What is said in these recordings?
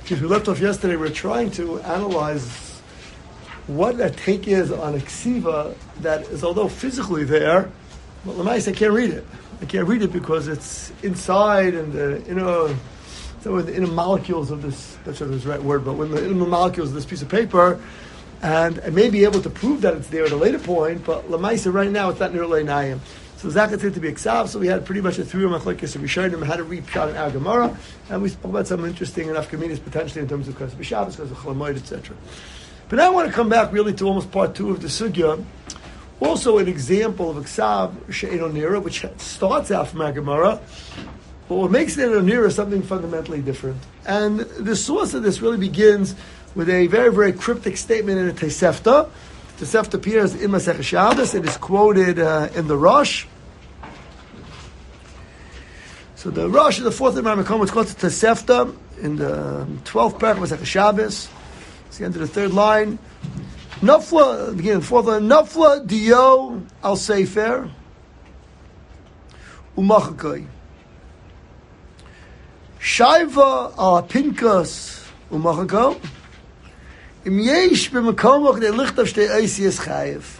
Because we left off yesterday, we're trying to analyze what a take is on a ksiva that is, although physically there, but Lamais, I can't read it. I can't read it because it's inside and the inner molecules of this, that's not the right word, but when the inner molecules of this piece of paper, and I may be able to prove that it's there at a later point, but Lamaisa right now it's not near Leinayim. So Zakat said to be Eksav, so we had pretty much a 3 machlokes of Rishonim, how to read Pshat in our Gemara, and we spoke about some interesting enough communities potentially in terms of Kos B'Shabbos, Kos Cholamoid, etc. But now I want to come back really to almost part 2 of the Sugya, also an example of Eksav She'eino Nira, which starts out from our Gemara, but what makes it Nira is something fundamentally different. And the source of this really begins with a very, very cryptic statement in a Tosefta. Tosefta appears in Masechah Shabbos. It is quoted in the Rosh. So the Rosh is the 4th Imam Makom. It's called Tosefta in the 12th parak of Masechah Shabbos. It's the end of the 3rd line. Nafla, beginning of the 4th line. Nafla diyo al sefer umachakoi. Shaiva al pinkas umachakoi. Im yesh b'makom de lichtav shtei eisias chayiv.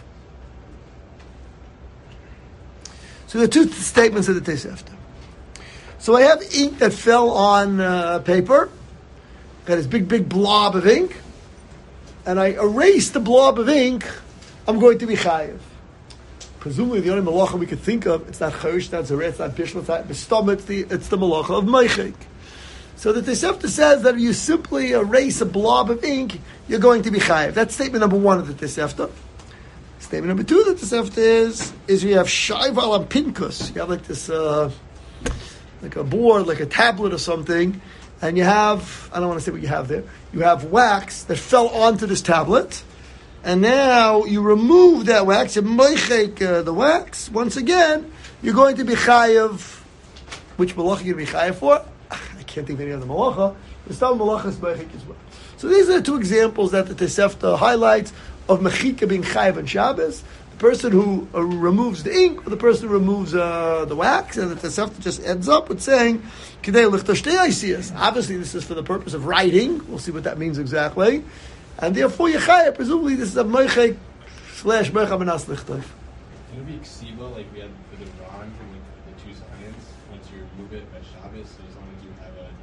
So there are 2 statements of the Tosefta. So I have ink that fell on paper. Got this big blob of ink, and I erased the blob of ink. I'm going to be chayiv. Presumably, the only malacha we could think of, it's not chosh, not zeret, it's not bishul, it's not bestom, it's the malacha of meichik. So the Tosefta says that if you simply erase a blob of ink, you're going to be chayiv. That's statement number 1 of the Tosefta. Statement number 2 of the Tosefta is you have shaiv al pinkus. You have like this, like a board, like a tablet or something, and you have, I don't want to say what you have there, you have wax that fell onto this tablet, and now you remove that wax, you meichek the wax, once again, you're going to be chayiv. Which malacha you're going to be chayiv for? I can't think of any other malacha. The some malacha is meichek as well. So these are the 2 examples that the Tosefta highlights of mechika being chayiv on Shabbos. The person who removes the ink, or the person who removes the wax, and the Tosefta just ends up with saying, "Kidei lichta shtei eisias." Obviously, this is for the purpose of writing. We'll see what that means exactly. And therefore, Yechaya, presumably, this is a meichek / meichah manas lichtov. Can it be ksiva like we had for the bronze and the 2 signs? Once you remove it by Shabbos, so as long as you have a...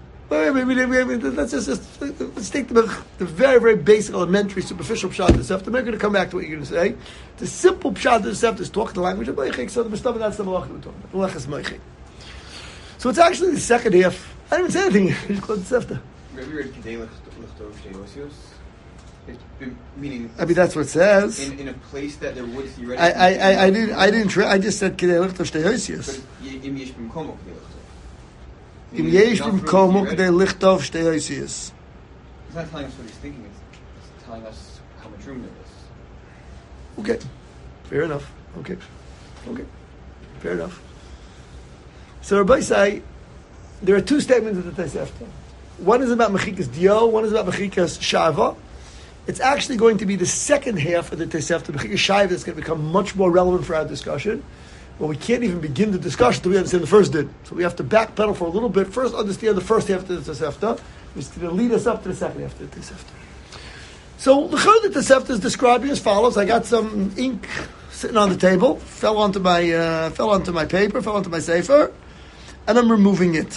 Let's take the very, very basic, elementary, superficial pshat of the Tosefta. We're going to come back to what you're going to say. The simple pshat of the Tosefta is talking the language of meichek, so the Mishnah, that's the malacha we're talking about. Malacha is meichek. So it's actually the second half. I didn't even say anything. I just called the Tosefta. Have you read Kidei lichtov shtei eisios? Meaning, I mean, that's what it says. In a place that there would theoretically. I didn't. I just said Kidei lichtov shtei eisios. But im yesh b'mkomo kidei lichtov. Im yesh b'mkomo kidei lichtov shtei eisios. It's not telling us what he's thinking. It's telling us how much room there is. Okay, fair enough. Okay, fair enough. So Rabbi say there are 2 statements of the Tosefta. One is about mechikas dio. One is about mechikas shava. It's actually going to be the second half of the Tosefta, mechikas shava, that's going to become much more relevant for our discussion. Well, we can't even begin the discussion until we understand the first did. So we have to backpedal for a little bit. First, understand the first half of the Tosefta, which is going to lead us up to the second half of the Tosefta. So the Chod of the Tosefta is describing as follows. I got some ink sitting on the table, fell onto my paper, fell onto my sefer, and I'm removing it.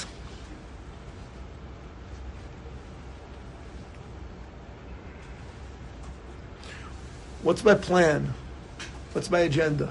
What's my plan? What's my agenda?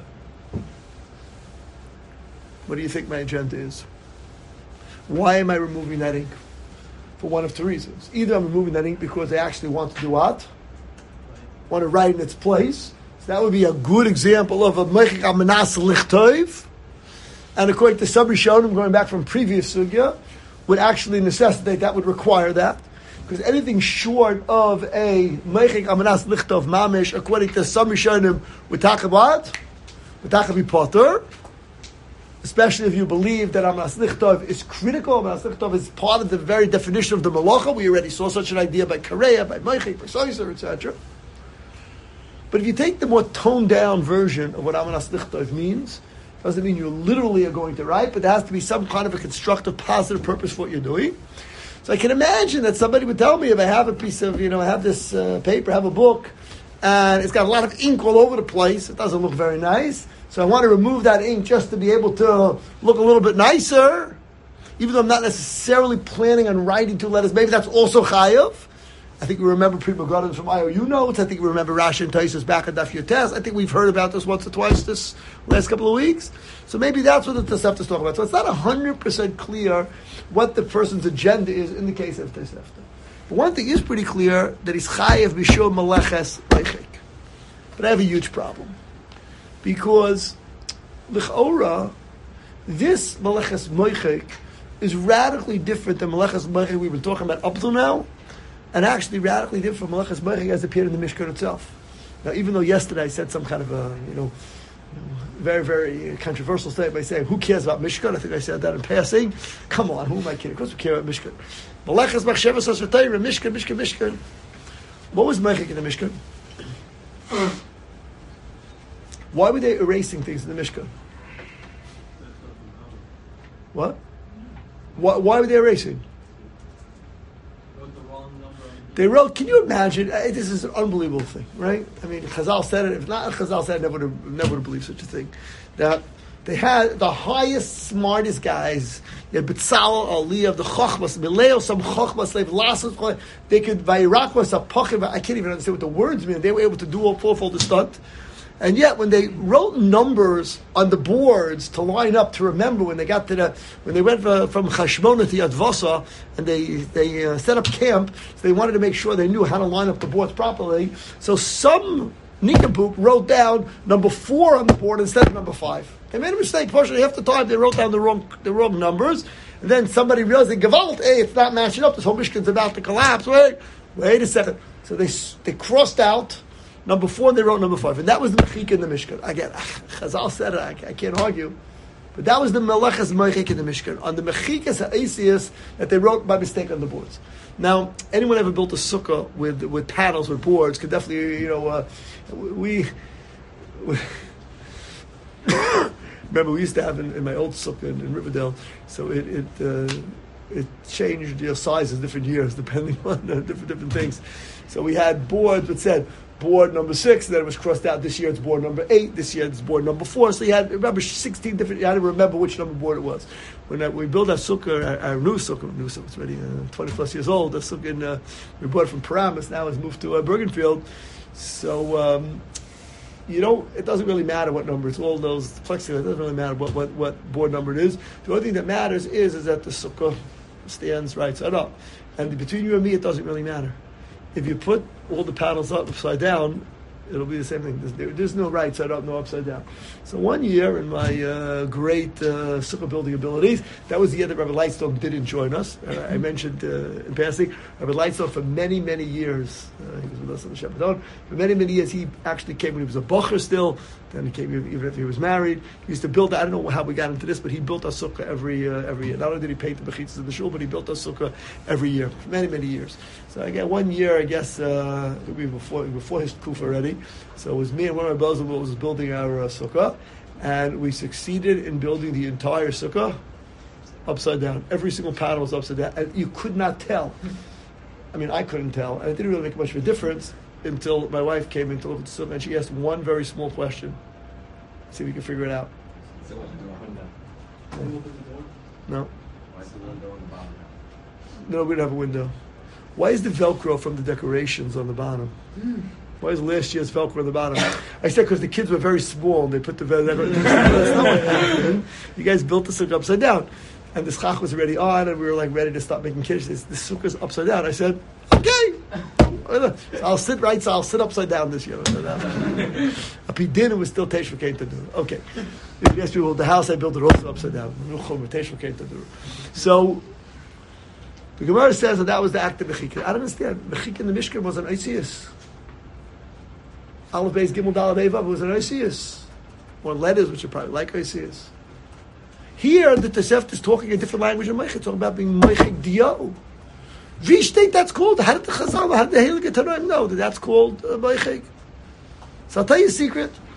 What do you think my agenda is? Why am I removing that ink? For one of 2 reasons. Either I'm removing that ink because I actually want to do what? Want to write in its place. So that would be a good example of a meichek amanas lichtov. And according to some Rishonim, going back from previous sugya, would actually necessitate, that would require that. Because anything short of a meichek amanas lichtov mamish, according to some Rishonim, would taka what? Would taka be potter. Especially if you believe that amanas lichtov is critical. Amanas lichtov is part of the very definition of the malacha. We already saw such an idea by Kareya, by meichek, by soiser, etc. But if you take the more toned down version of what amanas lichtov means, doesn't mean you literally are going to write, but there has to be some kind of a constructive, positive purpose for what you're doing. So I can imagine that somebody would tell me if I have a piece of, I have this paper, I have a book, and it's got a lot of ink all over the place. It doesn't look very nice. So I want to remove that ink just to be able to look a little bit nicer, even though I'm not necessarily planning on writing 2 letters. Maybe that's also chayav. I think we remember Pri Megadim from IOU notes. I think we remember Rashi and Taisus back at Daf Yotes. I think we've heard about this once or twice this last couple of weeks. So maybe that's what the Tosefta is talking about. So it's not 100% clear what the person's agenda is in the case of Tosefta. But one thing is pretty clear, that he's chayav b'shur meleches leichik. But I have a huge problem. Because l'chora, this meleches moichik is radically different than meleches moichik we've been talking about up till now, and actually radically different from meleches moichik as appeared in the Mishkan itself. Now, even though yesterday I said some kind of a, very, very controversial statement by saying, who cares about Mishkan? I think I said that in passing. Come on, who am I kidding? Of course we care about Mishkan. Meleches machshavas asotayra, Mishkan. What was moichik in the Mishkan? Why were they erasing things in the Mishkan? What? Why were they erasing? They wrote, can you imagine? This is an unbelievable thing, right? I mean, Chazal said it. If not Chazal said it, I never would have believed such a thing. That they had the highest, smartest guys. You had Betzalel, Aliyah, the Chochmas, Mileo, some Chochmas, they could, Vayrakwas, Apachim, I can't even understand what the words mean. They were able to do all fourfold the stunt. And yet, when they wrote numbers on the boards to line up to remember when they got to when they went from Chashmona to Yad Vasa, and they set up camp, so they wanted to make sure they knew how to line up the boards properly. So some nincompoop wrote down number 4 on the board instead of number 5. They made a mistake. Partially, half the time they wrote down the wrong numbers, and then somebody realized that Gevalt, it's not matching up. This whole Mishkan's about to collapse. Wait a second. So they crossed out number 4, and they wrote number 5. And that was the Mechik in the Mishkan. Again, Chazal said it, I can't argue. But that was the Meleches Mechik in the Mishkan. On the Mechikas HaEsius that they wrote by mistake on the boards. Now, anyone ever built a sukkah with panels, with boards, could definitely, we remember we used to have in my old sukkah in Riverdale, so it changed sizes different years depending on different things. So we had boards that said board number 6, and then it was crossed out. This year it's board number 8. This year it's board number 4. So you had, remember, 16 different. You had to remember which number board it was. When we built our sukkah, our new sukkah, it's already 20 plus years old. The sukkah we bought it from Paramus. Now it's moved to Bergenfield. So it doesn't really matter what number. It's all those plexiglass. It doesn't really matter what board number it is. The only thing that matters is that the sukkah stands right side up, and between you and me, it doesn't really matter. If you put all the panels upside down, it'll be the same thing. There's no right side up, no upside down. So one year, in my great sukkah building abilities, that was the year that Rabbi Lightstone didn't join us. I mentioned in passing, Rabbi Lightstone for many, many years, he was with us on the Shabbaton, for many, many years, he actually came when he was a bocher still, then he came even if he was married. He used to build, I don't know how we got into this, but he built a sukkah every year. Not only did he paint the mechitzas of the shul, but he built a sukkah every year, for many, many years. So again, one year, I guess, before his kuf already, so it was me and one of my brothers who was building our sukkah, and we succeeded in building the entire sukkah upside down. Every single panel was upside down, and you could not tell. I mean, I couldn't tell, and it didn't really make much of a difference until my wife came in to look at the sukkah, and she asked one very small question. See if we can figure it out. No. No, we don't have a window. Why is the Velcro from the decorations on the bottom? Why is last year's Velcro on the bottom? I said because the kids were very small and they put the Velcro. That's not what happened. You guys built the sukkah upside down. And the schach was already on and we were like ready to stop making kiddush. The sukkah's upside down. I said, okay. I'll sit upside down this year. Up he did, it was still Teshuvah came to do. Okay. If you ask people, the house I built it also upside down. Teshuvah came to do. So the Gemara says that was the act of Mechikah. I don't understand. Mechikah in the Mishkan was an Oisius. Aleph Beis Gimel Daled Hey Vav was an Oisius. Or letters, which are probably like Oisius. Here, the Tosefta is talking a different language of Mechik, talking about being Mechik Dio. We think that's called. How did the Chazal, how did the Heilige Tanoim know that that's called Mechik? So I'll tell you a secret.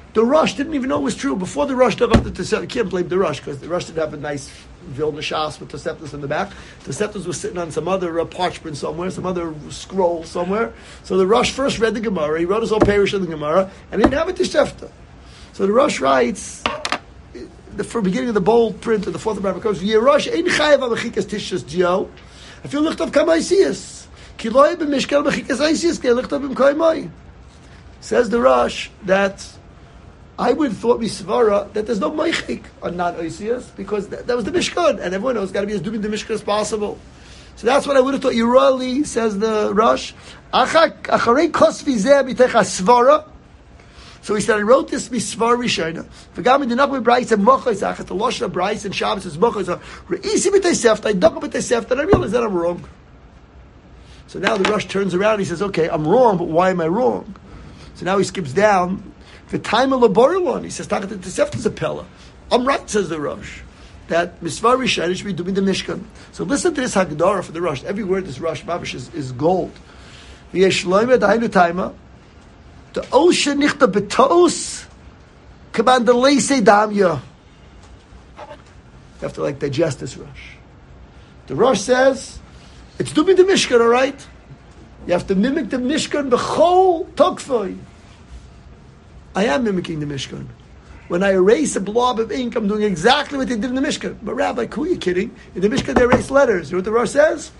The Rosh didn't even know it was true. Before the Rosh dug up the Tosefta, you can't blame the Rosh, because the Rosh didn't have a nice Vilna Shas with Toseftas in the back. Toseftas was sitting on some other parchment somewhere, some other scroll somewhere. So the Rosh first read the Gemara, he wrote his whole parish in the Gemara, and he didn't have a Tosefta. So the Rosh writes, for beginning of the bold print of the fourth of Rabbi comes, Yerosh ein chayav amechikas tishas dio. If you looked up kamaisias, kiloi b'mishkel mechikas aisias, ke looked up b'mkoimoi. Says the Rosh that I would have thought misvara that there's no meichik on non-oisias because that was the Mishkan, and everyone knows it's got to be as doing the Mishkan as possible. So that's what I would have thought. Yerali, says the Rosh, acharei kosvi zeh b'techa svara. So he said, I wrote this misvar rishayna. V'gam in the Nachman Bryce and Mochos achat the Lashon of Bryce and Shabbos is Mochos. Reisi b'teisefta. I dug up b'teisefta, and I realized that I'm wrong. So now the Rosh turns around and he says, okay, I'm wrong, but why am I wrong? So now he skips down. The time of Laborilon, he says, Tachat Tosefta is a pella. I'm right, says the Rosh, that Misvar Rishayna should be doing the Mishkan. So listen to this Hagdara for the Rosh. Every word this Rosh Mavish is gold. V'yesh loime dainu taima, the Osha nichta betos, command the leise damya. You have to digest this Rosh. The Rosh says, it's doing the Mishkan, all right? You have to mimic the Mishkan b'chol tokfoi. I am mimicking the Mishkan. When I erase a blob of ink, I'm doing exactly what they did in the Mishkan. But Rabbi, who are you kidding? In the Mishkan, they erase letters. You know what the Rosh says?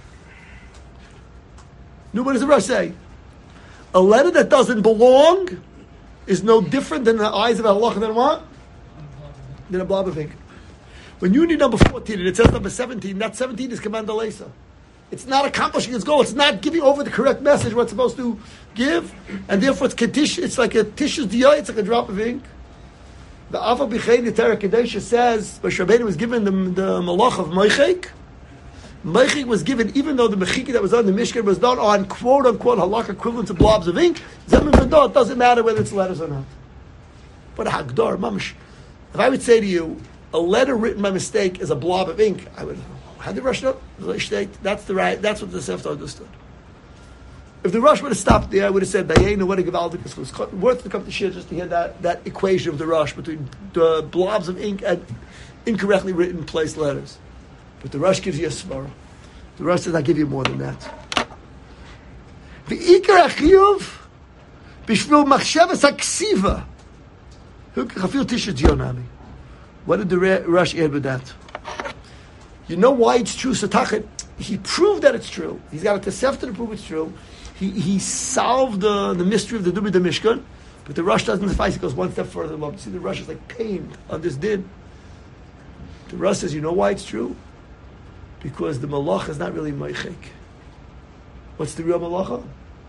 No, what does the Rosh say? A letter that doesn't belong is no different than the eyes of Allah than what? Than a blob of ink. When you need number 14 and it says number 17, that 17 is Command Alesa. It's not accomplishing its goal. It's not giving over the correct message what it's supposed to give, and therefore it's like a tishus diyah. It's like a drop of ink. The Ava B'chein the Torah Kadesha says, Moshe Rabbeinu was given the malach of Meichik. Meichik was given even though the mechiki that was on the Mishkan was done on quote unquote halakha equivalent to blobs of ink. Zemin V'dah, it doesn't matter whether it's letters or not. But a Hagdar, mamash. If I would say to you, a letter written by mistake is a blob of ink, I would. How did Rosh know? That's the right. That's what the Sefta understood. If the Rosh would have stopped there, I would have said, "Dayenu, what a Gavaldikus was worth to come to Shir just to hear that equation of the Rosh between the blobs of ink and incorrectly written placed letters." But the Rosh gives you a svara. The Rosh says, "I give you more than that." The Ikar Achiyuv b'shvil machshavas haksiva. Chafil tisha dionami. What did the Rosh add with that? You know why it's true. So Tachat, he proved that it's true. He's got a Tosefta to prove it's true. He solved the mystery of the Dubid the Mishkan, but the Rosh doesn't suffice. He goes one step further. You see, the Rosh is like pained on this din. The Rosh says, you know why it's true? Because the Malach is not really Meichik. What's the real Malacha?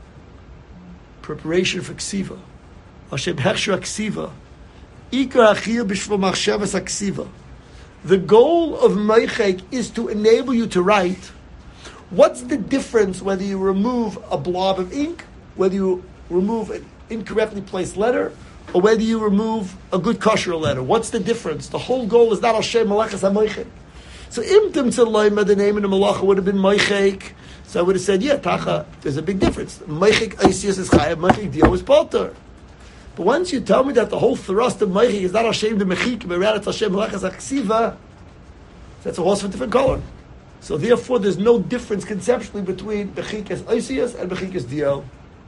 Preparation for Ksiva. Hashem Hechsher Ksiva. Ikar Achiyah B'shvil Machshavas Ksiva. The goal of Meichek is to enable you to write. What's the difference whether you remove a blob of ink, whether you remove an incorrectly placed letter, or whether you remove a good kosher letter? What's the difference? The whole goal is not Hashem Malachas HaMeichek. So Imtim Tzalaima, the name of the Malacha would have been Meichek. So I would have said, yeah, Tacha, there's a big difference. Meichek Eisius is Chayav, Meichek Dio is Palter. But once you tell me that the whole thrust of Meichik is not Hashem the Mechik, but rather it's Hashem Malachas HaKsiva, that's a horse of a different color. So therefore, there's no difference conceptually between Mechik as Isias and Mechik as Dio.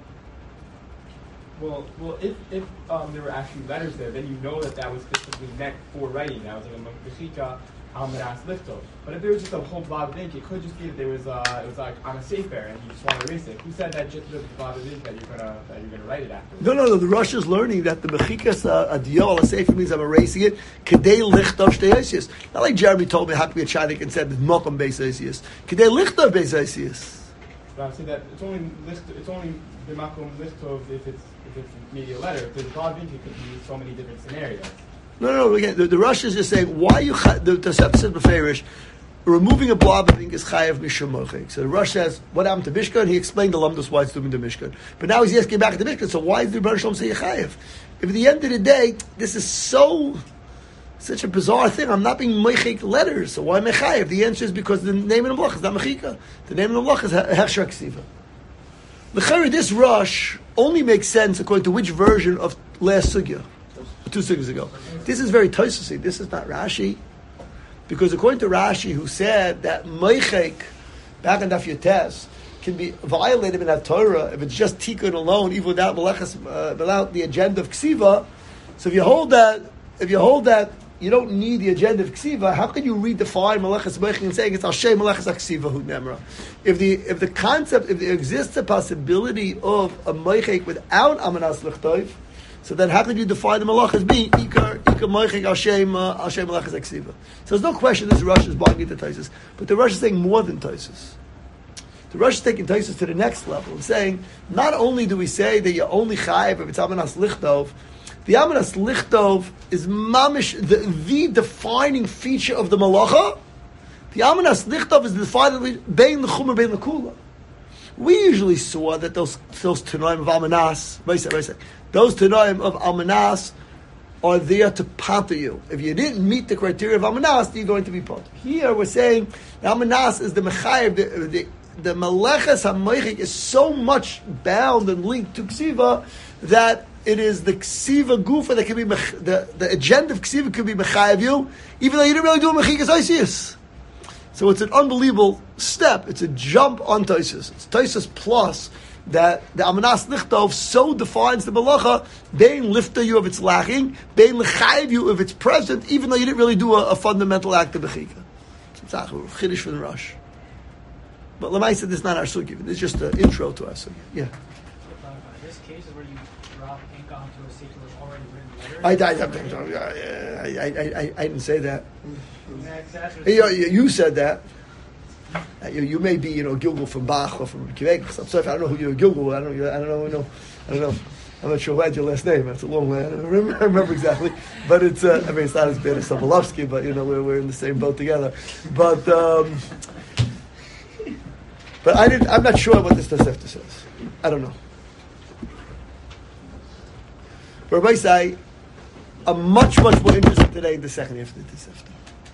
Well, if there were actually letters there, then you know that was specifically meant for writing. That was like a Mechika Almadas Lifto. But if there was just a whole blob of ink, it could just be that it was like on a sefer and you just want to erase it. Who said that just the blob of ink that you're gonna write it after? No. The Rosh is learning that the mechikas adiyo al sefer means I'm erasing it. Kedei lichtov shtei eisius. Not like Jeremy told me how to be a tzaddik and said mokum beis eisius. Kedei lichtov beis eisius. But I'm saying that it's only the makom lichtov if it's maybe a letter. If there's a blob of ink, it could be so many different scenarios. No. Again, the Rosh is just saying why you the Tosefta says beferish. Removing a blob of ink is chayav mishum mochik. So the Rosh says, what happened to Mishkan? He explained the Lamdas why it's doing the Mishkan. But now he's asking back to Mishkan, so why did the Rebbe Shalom say chayav? If at the end of the day, this is such a bizarre thing, I'm not being mochik letters, so why am I chayav? The answer is because the name of the Melach is not mechika. The name of the Melach is Hechsher Ksiva. L'chari, this Rosh only makes sense according to which version of last sugya? 2 seconds ago. This is very Tosfos. This is not Rashi. Because according to Rashi, who said that Meichek, back in Daf Yotes, can be violated in that Torah if it's just tikkun alone, even without without the agenda of ksiva. So if you hold that you don't need the agenda of ksiva, how can you redefine Malachas Meichek and saying it's Hashem Malachas Ksiva Hu Nemra? If there exists a possibility of a Meichek without Amanas Lichtov, so then how could you define the Malach as being Ikar Meichek Hashem Malachas Ksiva? So there's no question this Rosh is buying into Tosfos, but the Rosh is saying more than Tosfos. The Rosh is taking Tosfos to the next level and saying, not only do we say that you only chayiv if it's Amanas Lichtov, the Amanas Lichtov is mamish, the defining feature of the Malacha. The Amanas Lichtov is defining bein l'chumah, bein l'kula. We usually saw that those Tanoim of Amanas, those Tanoim of Amanas are there to pamper you. If you didn't meet the criteria of Amanas, you're going to be put. Here we're saying the Amanas is the Mechayev, the Malachas HaMeichek is so much bound and linked to Ksiva that it is the Ksiva Gufa that can be, the agenda of Ksiva could be Mechayev you, even though you didn't really do a Mechikas Isis. So it's an unbelievable step. It's a jump on Tosfos. It's Tosfos plus that the Amanas Lichtov so defines the Malacha, bein lifta you if it's lacking, bein lechayev you if it's present, even though you didn't really do a fundamental act of Mechika. It's a chiddush for the Rosh. But Lamaisa, this is not our sugi. This is just an intro to our sugi. Yeah. This case is where you drop ink onto a seat that was already written letter. I didn't say that. Yeah, exactly. You said that. You may be, Gilgul from Bach or from Quebec. I'm sorry, I don't know who you're Gilgul. I don't know. I'm not sure who had your last name. It's a long way. I don't remember exactly. But it's, it's not as bad as Sobolovsky, but, we're in the same boat together. But I'm not sure what this Tosefta says. I don't know. But Rabbi say, I'm much more interested today in the second half of the Tosefta.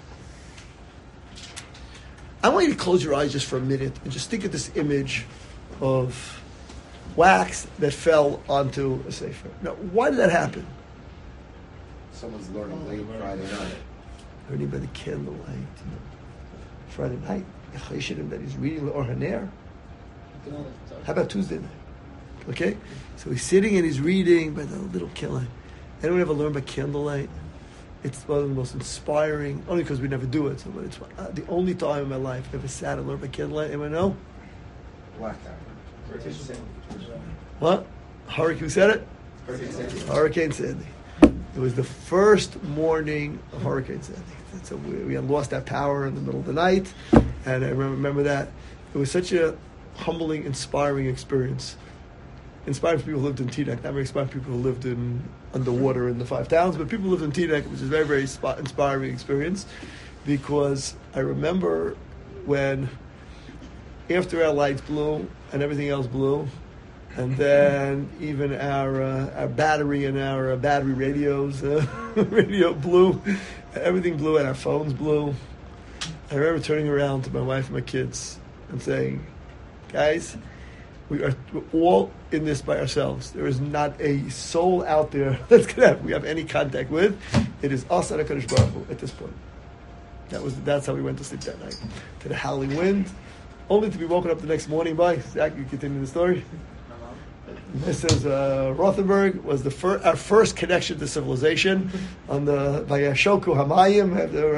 I want you to close your eyes just for a minute and just think of this image of wax that fell onto a sefer. Now, why did that happen? Someone's learning late Friday night. Learning by the candlelight. Friday night. That he's reading the Or Haner. How about Tuesday night? Okay? So he's sitting and he's reading by the little candlelight. Anyone ever learn by candlelight? It's one of the most inspiring, only because we never do it. So, but it's the only time in my life I ever sat and learned by candlelight. Anyone know? Blackout. What? Hurricane, who said it? Hurricane Sandy. It was the first morning of Hurricane Sandy. And so we had lost that power in the middle of the night. And I remember that. It was such a humbling, inspiring experience. Inspiring people who lived in Teaneck, not very inspiring people who lived underwater in the Five Towns, but people who lived in Teaneck, which is a very, very inspiring experience, because I remember when, after our lights blew and everything else blew, and then even our battery and our battery radios, radio blew, everything blew, and our phones blew. I remember turning around to my wife and my kids and saying, guys, we're all in this by ourselves. There is not a soul out there we have any contact with. It is us and HaKadosh Baruch Hu at this point. That's how we went to sleep that night. To the howling wind, only to be woken up the next morning by, Zach, you continue the story? Mrs. Rothenberg was our first connection to civilization on the Vayashoku Hamayim.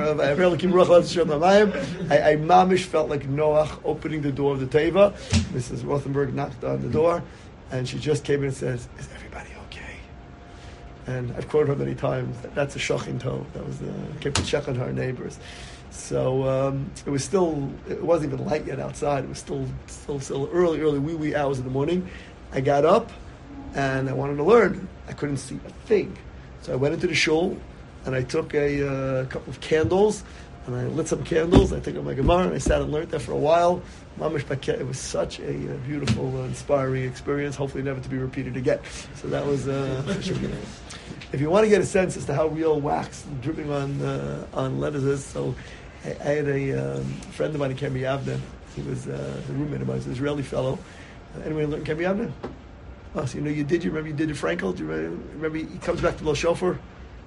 I mamish felt like Noach opening the door of the Teva. Mrs. Rothenberg knocked on the door, and she just came in and says, "Is everybody okay?" And I've quoted her many times. That's a shochin tov. That was kept to check on her neighbors. So it wasn't even light yet outside. It was still early wee hours in the morning. I got up and I wanted to learn. I couldn't see a thing. So I went into the shul and I took a couple of candles and I lit some candles. I took up my Gemara and I sat and learned there for a while. It was such a beautiful, inspiring experience, hopefully never to be repeated again. So that was if you want to get a sense as to how real wax dripping on letters is, so I had a friend of mine in Kemi Avne. He was the roommate of mine, an Israeli fellow. Anyone learn Kemi Avne? Oh, so you remember you did your Frankel? Do you remember he comes back to Lo Shofar?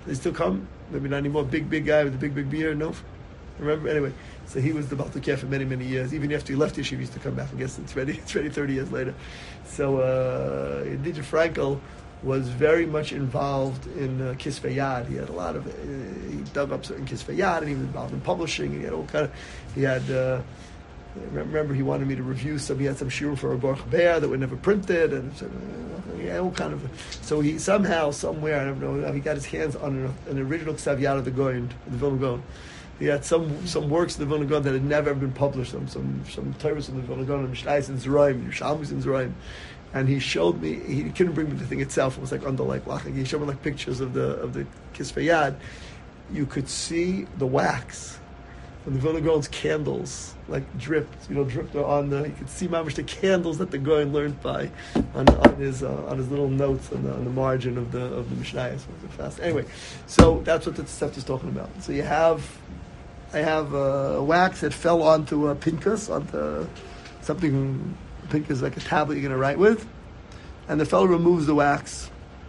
They still come. Maybe not anymore. Big guy with the big beard. No, remember anyway. So he was the Baltukeh for many years. Even after he left Yeshiva, he used to come back. I guess it's ready 30 years later. So Dieter Frankel was very much involved in Kisvei Yad. He had a lot of he dug up certain Kisvei Yad, and he was involved in publishing. And he had all kind of. He had. Remember, he wanted me to review some. He had some shiur for a Baruch Bear that were never printed, and he had all kind of. So he somehow, somewhere, I don't know, he got his hands on an original Ksav Yad of the Goyen, the Vilna Gaon. He had some works of the Vilna Gaon that had never been published. Some Torahs of the Vilna Gaon, Mishnayos and Zeraim, Yerushalmis and Zeraim. And he showed me. He couldn't bring me the thing itself. It was like under like laching. He showed me like pictures of the Kisvei Yad. You could see the wax when the Vilna Gaon's candles like dripped on the. You could see mamish the candles that the Goyen learned by on his little notes on the margin of the Mishnayos. Anyway, so that's what the stuff is talking about. So I have wax that fell onto a Pinkas, onto something. Pinkas like a tablet you're going to write with, and the fellow removes the wax.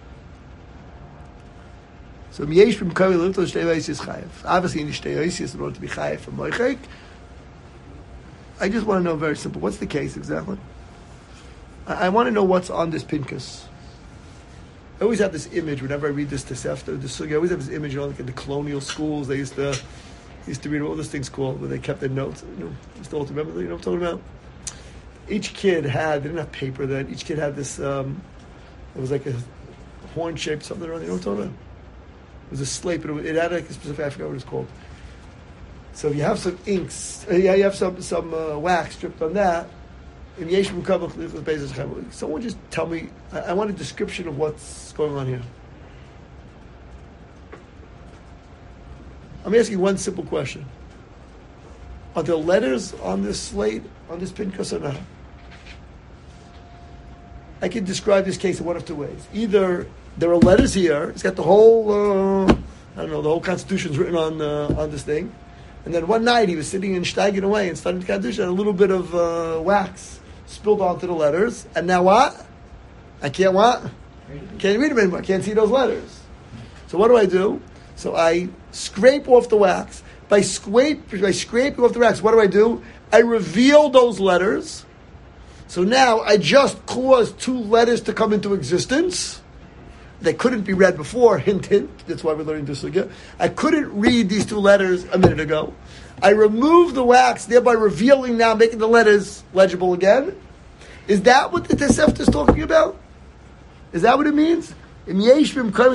So obviously in the shtei in order to be chayev from moichek. I just want to know very simple. What's the case exactly? I want to know what's on this Pinkas. I always have this image whenever I read this Tosefta, the Sugi. I always have this image, like in the colonial schools. They used to read what those things called, where they kept their notes. Just all to remember. You know what I'm talking about? Each kid they didn't have paper then. Each kid had this. It was like a horn shaped something around. You know what I'm talking about? It was a slate, but it had like a specific. I forgot what it's called. So if you have some inks, you have some wax dripped on that. Someone just tell me. I want a description of what's going on here. I'm asking one simple question. Are there letters on this slate, on this Pinkas or not? I can describe this case in one of two ways. Either there are letters here, it's got the whole, the whole Constitution's written on this thing, and then one night he was sitting and steiging away and studying the Constitution, and a little bit of wax spilled onto the letters, and now what? I can't what? Can't read them anymore. I can't see those letters. So what do? So I scrape off the wax. By scraping off the wax, what do? I reveal those letters. So now I just caused two letters to come into existence. They couldn't be read before, hint, hint. That's why we're learning this again. I couldn't read these two letters a minute ago. I removed the wax, thereby revealing now, making the letters legible again. Is that what the Tosefta is talking about? Is that what it means? Is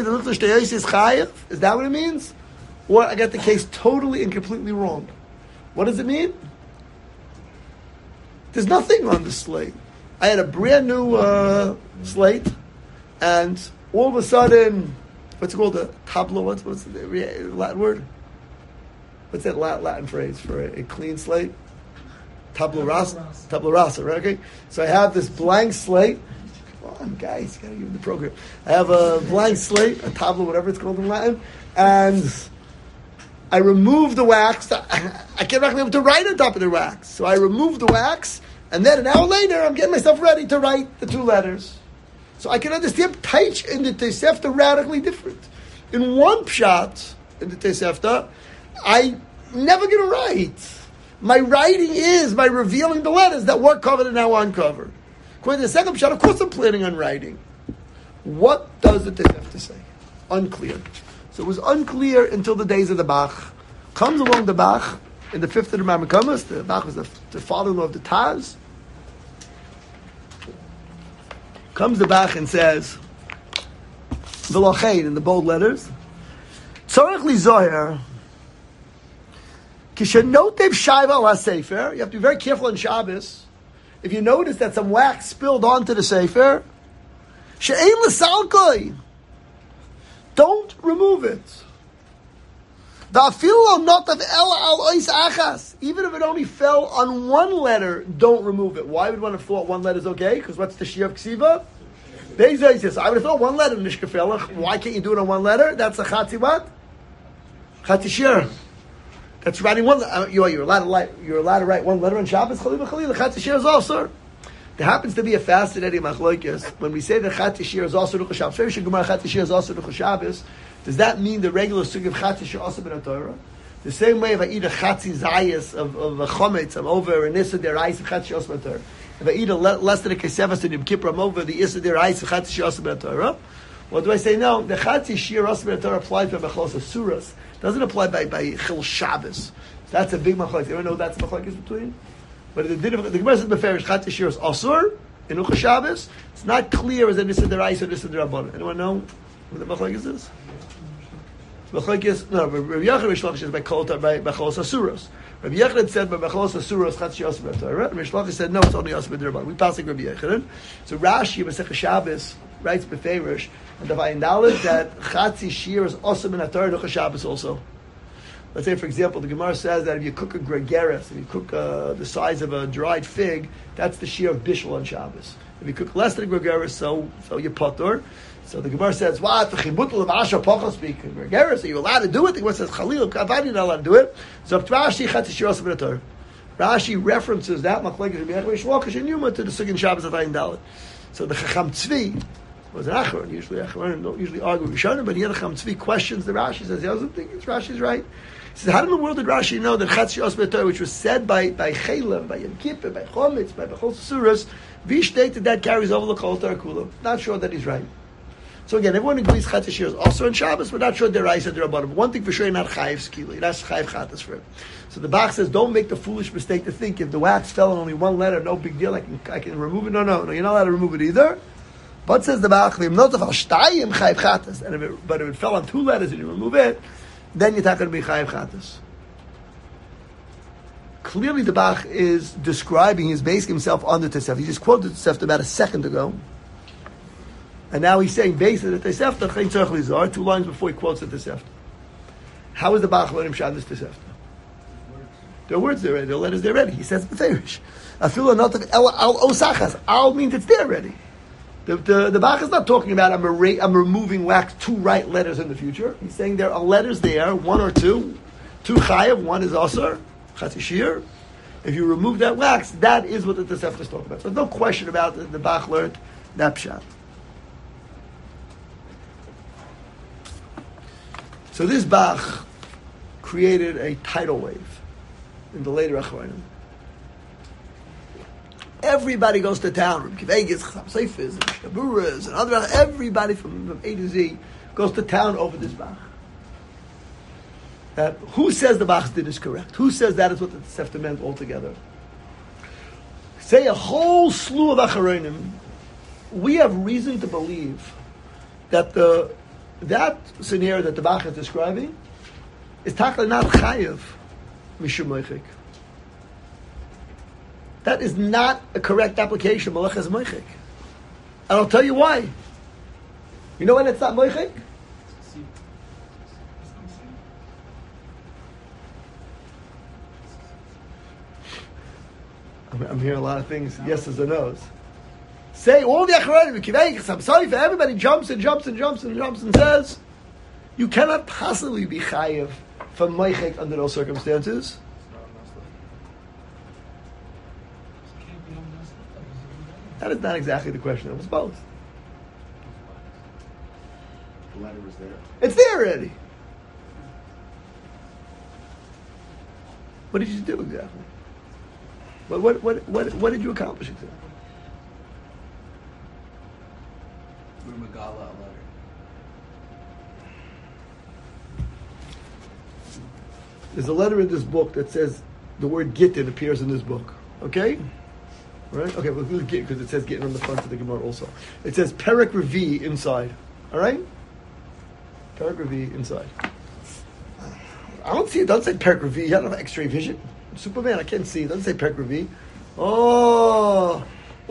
that what it means? Or I got the case totally and completely wrong. What does it mean? There's nothing on the slate. I had a brand new slate, and all of a sudden, what's it called? A tableau? What's the Latin word? What's that Latin phrase for a clean slate? Tabula rasa. Tabula rasa, right? Okay. So I have this blank slate. Come on, guys, you gotta give me the program. I have a blank slate, a tableau, whatever it's called in Latin, and I remove the wax. I can't be able to write on top of the wax. So I remove the wax, and then an hour later, I'm getting myself ready to write the two letters. So I can understand Taich in the Tosefta radically different. In one pshat, in the Tosefta, I'm never going to write. My writing is by revealing the letters that were covered and now uncovered. According to the second pshat, of course I'm planning on writing. What does the Tosefta say? Unclear. So it was unclear until the days of the Bach. Comes along the Bach in the 5th of the Mamakamas. The Bach was the father-in-law of the Taz. Comes the Bach and says, V'lochein, in the bold letters, Tzorech li zoher, Kishenotev shayva al ha-sefer, you have to be very careful on Shabbos. If you notice that some wax spilled onto the Sefer, she'ein l'salkoi, don't remove it. Even if it only fell on one letter, don't remove it. Why would one have thought one letter is okay? Because what's the Shia of Ksiva? I would have thought one letter, Nishkafelach. Why can't you do it on one letter? That's a Chatzi what? Chatzi Shir. That's writing one. You're allowed to write one letter on Shabbos. Chatzi Shir is also. There happens to be a fascinating machlokes when we say that Chat Yishir is also Ruch Shabbos. Very Gemara Chat Yishir is also Ruch Shabbos. Does that mean the regular sug of Chat Yishir also ben Torah? The same way if I eat a Chatzi Zayas of a Chometz, I'm over an Issa Derais of Chat Yishir also ben Torah. If I eat less than a Kesevas in Yom Kippur, I'm over the Issa Derais of Chat Yishir also ben Torah. What do I say? No, the Chat Yishir also ben Torah applies by Mechlos Asuras. Doesn't apply by Chil Shabbos. That's a big machlokes. You ever know that's a machlokes between? But the Gemara says beferish Chat Yishir is asur in Ucha Shabbos. It's not clear as a Nisa Derais or Nisa Derabbanan. Anyone know what the machlokes is? Machlokes, no. Rabbi Yochanan Rish Lakish is by Cholos Asuros. Rabbi Yochanan said by Cholos Asuros Chat Yishir asur b'Torah. And Rish Lakish said no, it's only asur b'Derabbanan. We pass like Rabbi Yochanan. So Rashi Masechah Shabbos writes beferish and the knowledge that Chat Yishir is asur b'Torah in Ucha Shabbos also. Let's say, for example, the Gemara says that if you cook a gregaris, if you cook the size of a dried fig, that's the shear of bishul on Shabbos. If you cook less than a gregaris, so you patur. So the Gemara says, "What the chibutul of asher pochos speak gregaris? Are you allowed to do it?" The Gemara says, "Chalil kavani not allowed to do it." So Rashi Chat Yishir also ben Torah. Rashi references that machlekes Rabbi Yochanan Rish Lakish and Yuma to the Sugin Shabbos of Ayin Dalet. So the Chacham Tzvi was an Acharon. Usually Acharon don't usually argue with Rishonim, but here the Chacham Tzvi questions the Rashi. Says he doesn't think it's Rashi's right. He says, how in the world did Rashi know that Chat Yishir asur b'Torah, which was said by Chaylev, by Yom Kippur, by Chometz, by Bechol Suras, we stated that carries over the Kol Torah Kula? Not sure that he's right. So again, everyone agrees Chat Yishir is also on Shabbos, but not sure they're right or they're above. One thing for sure, you're not chayiv skila. You're not chayiv chatas for it. So the Bach says, don't make the foolish mistake to think if the wax fell on only one letter, no big deal. I can remove it. No, you're not allowed to remove it either. But says the Bach, but if it fell on two letters and you remove it, then you're not going to be chayiv chatas. Clearly, the Bach is describing, he's basing himself on the Tosefta. He just quoted the Tosefta about a second ago. And now he's saying, based on the Tosefta, Chen Tzorch Lizar, 2 lines before he quotes the Tosefta. How is the Bach learning Pshat this Tosefta? There are words there already, there are letters there already. He says, B'ferish. Afil anot al osachas. Al means it's there already. The Bach is not talking about I'm removing wax 2 right letters in the future. He's saying there are letters there, 1 or 2 chayav, 1 is asur, Chat Yishir. If you remove that wax, that is what the Tosefta is talking about. So there's no question about the Bach learned that Pshat. So this Bach created a tidal wave in the later Achronim. Everybody goes to town. Vegas, Seifers, and Shaburas, and other. Everybody from A to Z goes to town over this Bach. Who says the Bach's did is correct? Who says that is what the Tosefta meant altogether? Say a whole slew of Achronim. We have reason to believe that that scenario that the Bach is describing is takla not chayiv mishum moichik. That is not a correct application of malachas moichik. And I'll tell you why. You know when it's not moichik? I'm hearing a lot of things, yeses and no's. Say all the Achronim, everybody jumps and says, you cannot possibly be chayiv from moichik under those circumstances. That is not exactly the question. It was both. The letter was there. It's there already. What did you do exactly? What did you accomplish exactly? Magala a letter. There's a letter in this book that says the word Gittin appears in this book. Okay? Right? Okay, well, we'll get because it says Gittin on the front of the Gemara also. It says Perek Revi inside. Alright? Perek Revi inside. I don't see it. It doesn't say Perek Revi. You don't have X-ray vision. Superman, I can't see. It doesn't say Perek Revi. Oh!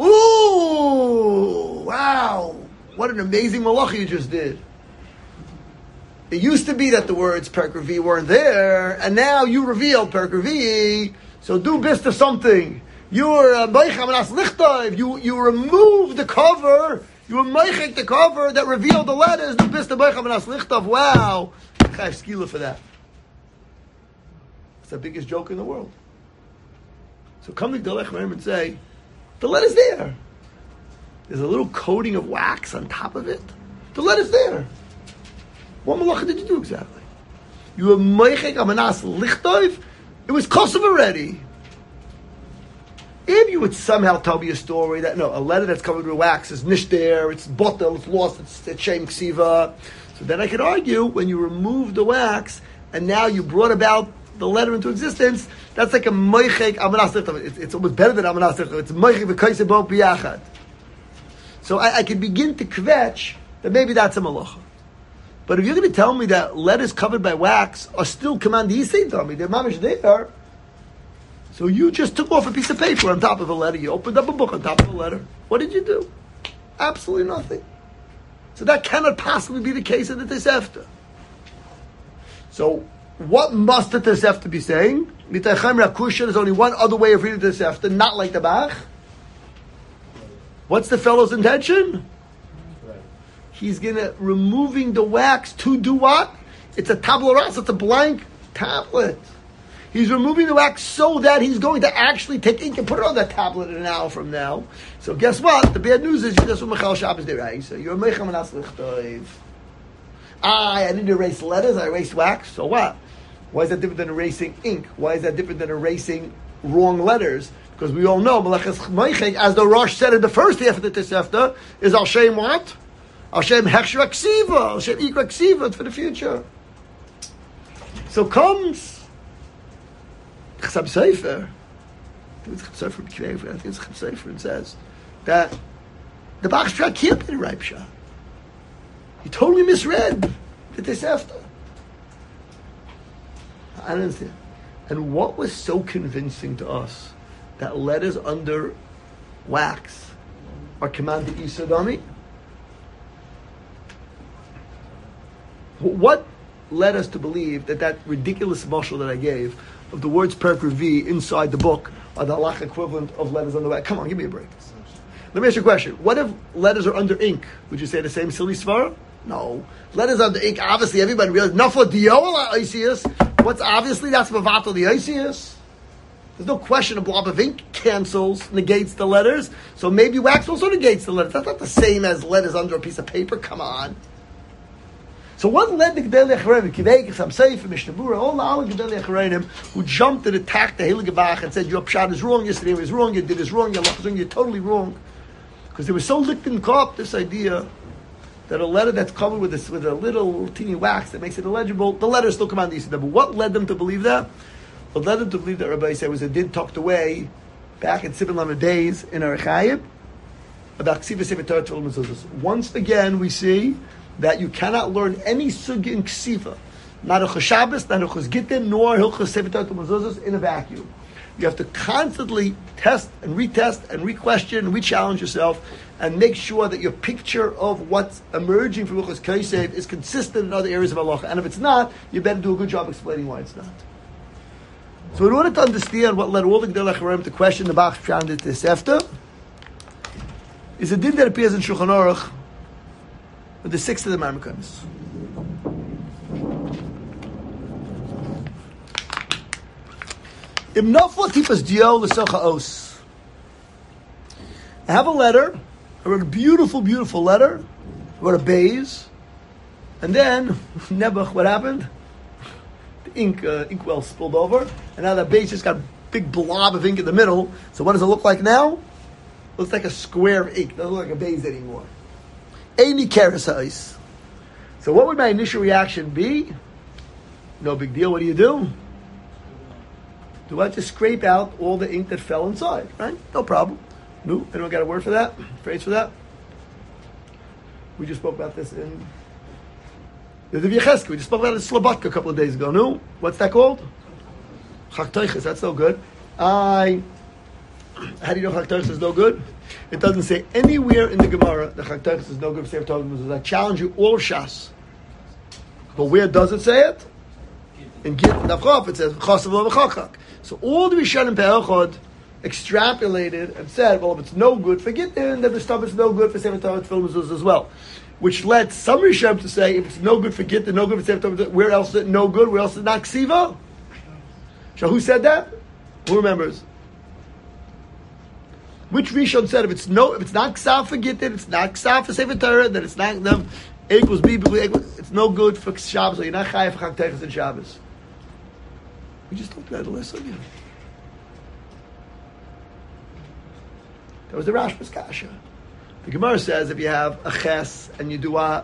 Ooh! Wow! What an amazing malacha you just did. It used to be that the words Perek Revi weren't there, and now you revealed Perek Revi, so do bist of something. You're Beicham Anas Lichtav. You remove the cover, you meichik the cover that revealed the letters, do bist of Beicham Anas Lichtav. Wow. I have skila for that. It's the biggest joke in the world. So come to Gdolei Chachamim and say, The letter's there. There's a little coating of wax on top of it. The letter's there. What malacha did you do exactly? You were moichek amanas lichtov. It was kosov already. If you would somehow tell me a story that, no, a letter that's covered with wax is nish there, it's bottle, it's lost, it's shem ksiva. So then I could argue, when you remove the wax, and now you brought about the letter into existence, that's like a moichek amanas lichtov. It's almost better than amanas lichtov. It's moichek v'kaiseh bo biyachad. So I can begin to kvetch that maybe that's a malacha. But if you're going to tell me that letters covered by wax are still command yisei dummy, they're mamish there. So you just took off a piece of paper on top of a letter. You opened up a book on top of a letter. What did you do? Absolutely nothing. So that cannot possibly be the case in the Tosefta. So what must the Tosefta be saying? There's only one other way of reading the Tosefta, not like the Bach. What's the fellow's intention? He's removing the wax to do what? It's a tabla rasa, it's a blank tablet. He's removing the wax so that he's going to actually take ink and put it on that tablet an hour from now. So guess what? The bad news is you just Michal Shabbos Derai. So you're Meicham Anas Lichtov. I didn't erase letters, I erased wax. So what? Why is that different than erasing ink? Why is that different than erasing wrong letters? Because we all know Melechas Meichek, as the Rosh said in the first half of the Tosefta, is Al Shem what? Al Shem Hechsher Ksiva, Al Shem Ikra Ksiva, it's for the future. So comes Chasam Sefer. I think it's Chasam Sefer. I think it's Chasam Sefer. It says that the Bach Shtra can't be the right pshat. He totally misread the Tosefta. I don't understand. And what was so convincing to us that letters under wax are commanded Isodami? What led us to believe that ridiculous mashal that I gave of the words Perek Revi inside the book are the halach equivalent of letters under wax? Come on, give me a break. Let me ask you a question. What if letters are under ink? Would you say the same silly svara? No. Letters under ink, obviously everybody realizes, Nafla Diola Isius. What's obviously, that's Mavatal the Isius. There's no question a blob of ink negates the letters. So maybe wax also negates the letters. That's not the same as letters under a piece of paper. Come on. So what led the Gedolei Acharonim, Kivei, Chasam Sefer, Mishnah Berurah, all the Gedolei Acharonim who jumped and attacked the Heilige Bach and said, your pshat is wrong, yesterday was wrong, you did this wrong, your halach is wrong, you're totally wrong. Because they were so licked in cop, this idea that a letter that's covered with a little teeny wax that makes it illegible, the letters still come on the Yisrael. But what led them to believe that? What led them to believe that Rabbi said was a din tucked away back in Sibin Lamed days in our Chayib about Ksiva Sefer Torah Tefillah Mezuzos. Once again, we see that you cannot learn any sugi in Ksiva, not Hilchos Shabbos, not Hilchos Gittin, nor Hilchos Sefer Torah Mezuzos in a vacuum. You have to constantly test and retest and re-question and re-challenge yourself and make sure that your picture of what's emerging from Hilchos Kosef is consistent in other areas of halacha. And if it's not, you better do a good job explaining why it's not. So in order to understand what led all the Gedolei Acharonim to question the Bach Pshat and the Tosefta, is a din that appears in Shulchan Aruch with the sixth of the Marmakamis. Im nafla tipas dio l'socha os. I have a letter. I wrote a beautiful, beautiful letter. I wrote a bays. And then, Nebuch, what happened? The inkwell spilled over. And now that bays just got a big blob of ink in the middle. So what does it look like now? It looks like a square of ink. It doesn't look like a bays anymore. Eini keres ha'is. So what would my initial reaction be? No big deal. What do? Do I just scrape out all the ink that fell inside? Right? No problem. No, anyone got a word for that? Phrase for that? We just spoke about this in the Yechezkel. We just spoke about it in Slobodka a couple of days ago. No? What's that called? Chak Toiches. That's no good. How do you know Chak Toiches is no good? It doesn't say anywhere in the Gemara that Chak Toiches is no good for Sefer Torah Mezuzos. I challenge you all Shas. But where does it say it? In Gittin Davchof it says Chasav lo v'chachak. So all the Rishonim Pe'echad extrapolated and said, well, if it's no good for Gittin, then the stuff is no good for Sefer Torah Tefillah Mezuzos as well. Which led some Rishonim to say, if it's no good for Gittin, no good for Sefer Torah, where else is it no good? Where else is it not Ksiva? So who said that? Who remembers? Which Rishon said if it's not ksav for Gittin, it's not ksav for Sefer Torah, then it's not them. A equals B equals, it's no good for Shabbos. So you're not chayav for Chag Teiches and Shabbos. We just looked at the list again. That was the Rashba's kasha. The Gemara says if you have a ches and you do what?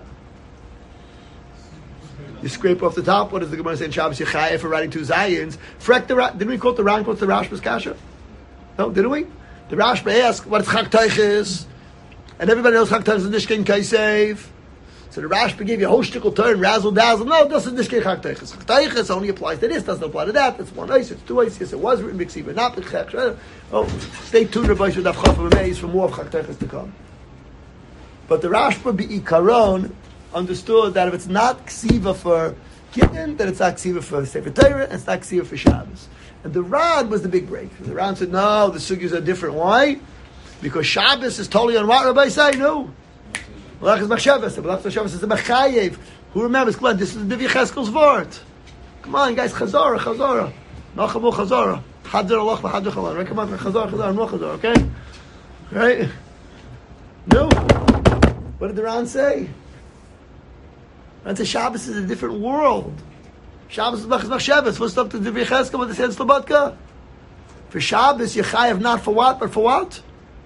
You scrape off the top. What does the Gemara say in Shabbos? You're chayav for writing two zayins. Didn't we quote the Ran quote the Rashba's kasha? No, didn't we? The Rashba asked what is Chag Teiches, and everybody knows Chag Teiches is Nishkin Kaisev. So the Rashba gave you a whole shtickle turn, razzle dazzle. No, this is Nishkin Chag Teiches. Chag Teiches only applies to this, doesn't apply to that. It's one ice, it's two ice. Yes, it was written B'Ksiva, not B'Chech. Oh, stay tuned, Rabbi Shadav Chafam Ameis for more of Chag Teiches to come. But the Rashba B'Ikaron understood that if it's not Ksiva for Gittin, then it's not Ksiva for Sefer Torah, and it's not Ksiva for Shabbos. And the Ran was the big break. The Ran said, no, the sugyas are different. Why? Because Shabbos is totally on what Rabbi say? No. Malach is Machshavas. Malach Machshavas is the Machayev. Who remembers? Come on, this is the Divi Cheskel's word. Come on, guys, Chazorah. Nachamu Chazorah. Hadr Allah, Hadr Chalan. Right? Come on, Chazorah, no Chazorah, okay? Right? No. What did the Ran say? Ran said Shabbos is a different world. Shabbos is Machshavas. What's up to the Divi Cheskel with the Sed Slobodka? For Shabbos, you chayav not for what, but for what?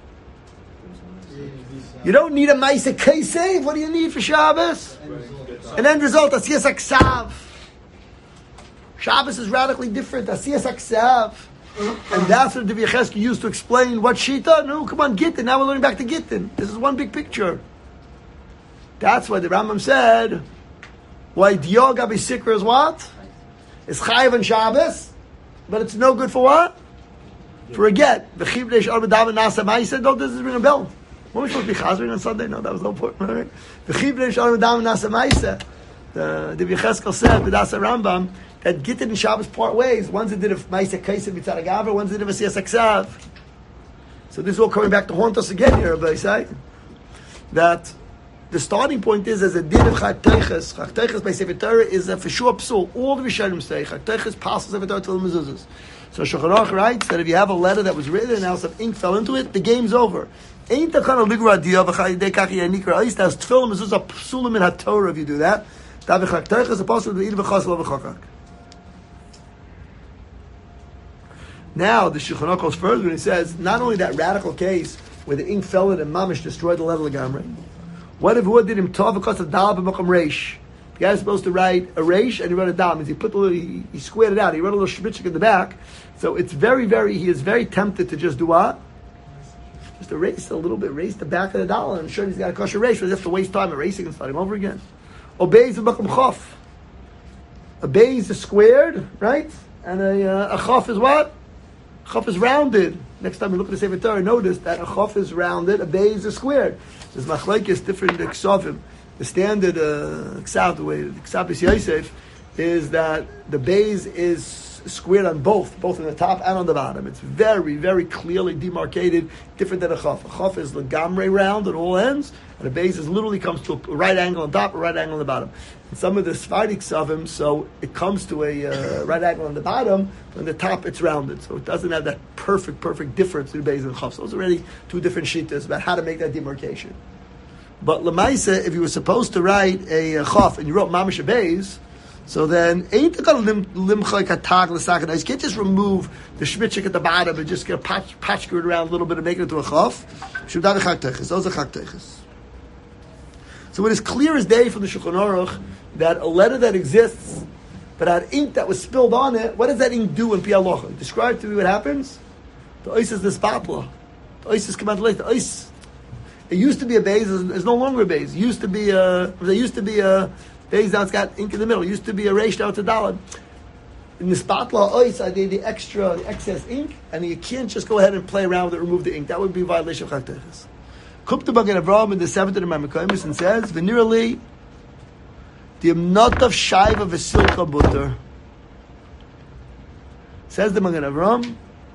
You don't need a Maisa Kaisev. What do you need for Shabbos? An end result, Asiyas Aksav. Shabbos is radically different. Asiyas Aksav. And that's what the Divi used to explain what Shita. No, come on, Gittin. Now we're learning back to Gittin. This is one big picture. That's why the Rambam said, why Dior Gabi Sikra is what? It's Chayav and Shabbos, but it's no good for what? For a get. The Chiblesh Arbadav and Nasa Maisa, don't this ring a bell. When we supposed to be chazering on Sunday? No, that was no important. Right? The Chiblesh Arbadav and Nasa Maisa, the Yecheskel said, the Dasa Rambam, that Gittin and Shabbos part ways. One's that did a Maisa Kaisa Mitzad Agavra, one's that did a Siyas Aksav. So this is all coming back to haunt us again here, Rabbi say that the starting point is as a din of Chag Teiches. Chag Teiches by Sefer Torah is a for sure psul. All the Rishonim say Chag Teiches passes Sefer Torah till the mezuzahs. So Shulchan Aruch writes that if you have a letter that was written and now some ink fell into it, the game's over. Ain't the kind of ligra dia v'chayidei kachi yanikra ois. That's tefillah mezuzah psulim in haTorah if you do that. That Chag Teiches is possible to eat v'chasel v'chakak. Now the Shulchan Aruch goes further and he says not only that radical case where the ink fell in and mamish destroyed the letter of Gamrei. What if who did him tov because of dal b'makom reish? The guy is supposed to write a reish and he wrote a dal. Means he put the little, he squared it out. He wrote a little shmitzchik in the back. So it's he is very tempted to just do what? Just erase a little bit, erase the back of the dal. And I'm sure he's got a kosher reish, but he has to waste time erasing and starting over again. Obeis b'makom chof. A beis is squared, right? And a chof is what? Chof is rounded. Next time we look at the Sefer Torah, notice that a chof is rounded, a beis is squared. There's machlekes different ksavim. The standard ksav, the way the ksav is Yosef, is that the beis is squared on both on the top and on the bottom. It's very, very clearly demarcated, different than a chaf. A chaf is legamrei round at all ends, and a beis is literally comes to a right angle on top, a right angle on the bottom. In some of the Sephardi ksavim, so it comes to a right angle on the bottom, on the top it's rounded. So it doesn't have that perfect difference between beis and chaf. So it's already two different shittas about how to make that demarcation. But lemaisa, if you were supposed to write a chaf and you wrote mamish a beis, so then ain't it gonna limchay katag l'sakan? You can't just remove the shmitchik at the bottom and just get a patch it around a little bit and make it into a chaf. Shudar chag teiches. Those are chag teiches. So it is clear as day from the Shulchan Aruch that a letter that exists but had ink that was spilled on it, what does that ink do in Pi Halacha? Describe to me what happens. The ice is the spatla. The ice is come out late. The ice. It used to be a beis. It's no longer a beis. It used to be a. There used to be a beis. Now it's got ink in the middle. It used to be a reish. Now it's a daled. In the spatla ice, I did the excess ink, and you can't just go ahead and play around with it, remove the ink. That would be a violation of Chag Teiches. Kupta Bagan Avraham in the 7th of the Maimonides and says, "Venirali, the not of shayva v'silka butter." Says the Magen Avraham,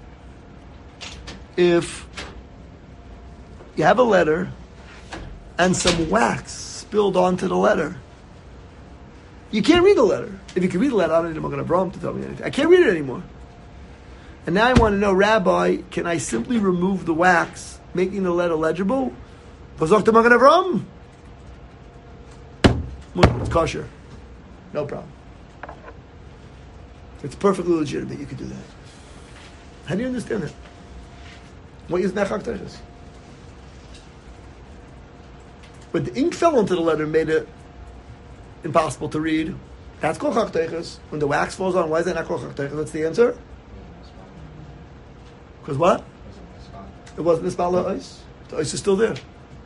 if you have a letter and some wax spilled onto the letter, you can't read the letter. If you can read the letter, I don't need a Magen Avraham to tell me anything. I can't read it anymore. And now I want to know, Rabbi, can I simply remove the wax, making the letter legible? V'zoch the Magen Avram? It's kosher. No problem. It's perfectly legitimate. You could do that. How do you understand that? What is Mechak Teiches? But the ink fell into the letter and made it impossible to read. That's called Chak Teiches. When the wax falls on, why is that not called Chak Teiches? That's the answer. Because what? It wasn't Nispal ice. The ice is still there.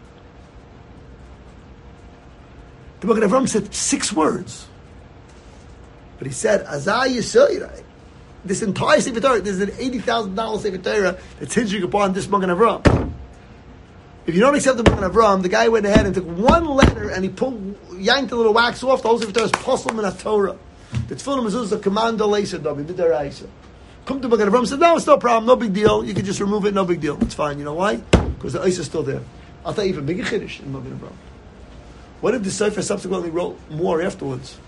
The Magen Avram said 6 words. But he said, Azai Yisrael. This entire Sefer Torah, there's an $80,000 Sefer Torah that's hinging upon this Magen Avram. If you don't accept the Magen Avram, the guy went ahead and took one letter and he yanked a little wax off. The whole Sefer Torah is Posel Min HaTorah. The Tefillah Mezuzah is a command Leisa Davi, B'daraisa. Come to Magen Avram and said, no, it's no problem, no big deal. You can just remove it, no big deal. It's fine. You know why? Because the ice is still there. I'll tell you even bigger Chiddush in Magen Avram. What if the Sefer subsequently wrote more afterwards?